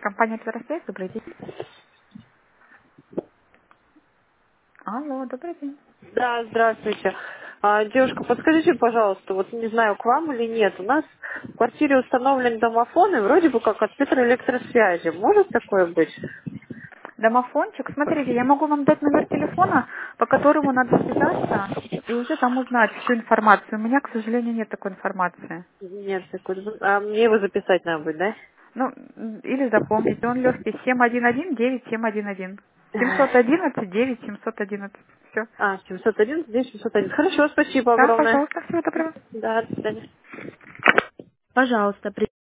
Компания «Тверосвязь», добрый день. Алло, добрый день. Да, здравствуйте. Девушка, подскажите, пожалуйста, вот не знаю, к вам или нет, у нас в квартире установлен домофон и вроде бы как от электросвязи. Может такое быть? Домофончик, смотрите, я могу вам дать номер телефона, по которому надо связаться и уже там узнать всю информацию. У меня, к сожалению, нет такой информации. Нет, такой. А мне его записать надо будет, да? Ну, или запомните, он легкий, 711-9711. 711-9711. Все. 701, здесь 701. Хорошо, спасибо Да, огромное. пожалуйста, всего доброго. Да, до свидания. Пожалуйста,